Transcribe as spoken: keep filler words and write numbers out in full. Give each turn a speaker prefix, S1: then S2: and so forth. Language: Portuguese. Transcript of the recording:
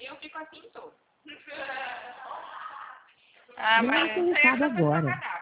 S1: Eu fico assim em todo.
S2: Ah,
S3: Eu
S2: mas
S3: não tô irritada agora.